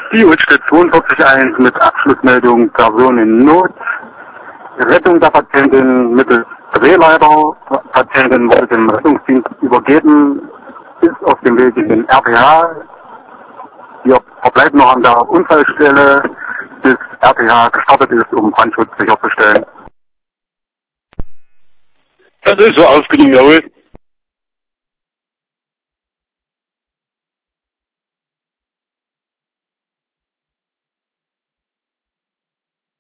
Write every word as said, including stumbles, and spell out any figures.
Die Ulstedt zweiundvierzig eins mit Abschlussmeldung Person in Not. Rettung der Patientin mittels Drehleiter. Patientin wurde dem Rettungsdienst übergeben, ist auf dem Weg in den R T H. Wir verbleiben noch an der Unfallstelle, bis R T H gestartet ist, um Brandschutz sicherzustellen. Das ist so ausgenommen, jawohl.